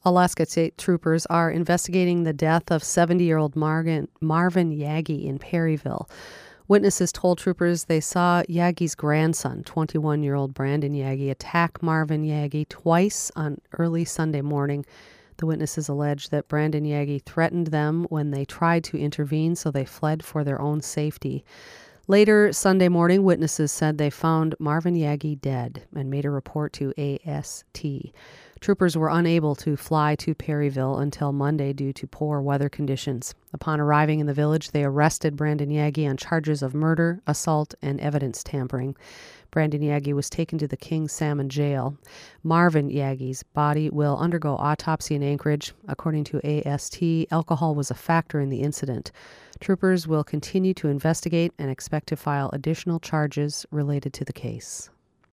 Alaska State troopers are investigating the death of 70-year-old Marvin Yagi in Perryville. Witnesses told troopers they saw Yagi's grandson, 21-year-old Brandon Yagi, attack Marvin Yagi twice on early Sunday morning. The witnesses allege that Brandon Yagi threatened them when they tried to intervene, so they fled for their own safety. Later Sunday morning, witnesses said they found Marvin Yagi dead and made a report to AST. Troopers were unable to fly to Perryville until Monday due to poor weather conditions. Upon arriving in the village, they arrested Brandon Yagi on charges of murder, assault, and evidence tampering. Brandon Yagi was taken to the King Salmon Jail. Marvin Yagi's body will undergo autopsy in Anchorage. According to AST, alcohol was a factor in the incident. Troopers will continue to investigate and expect to file additional charges related to the case.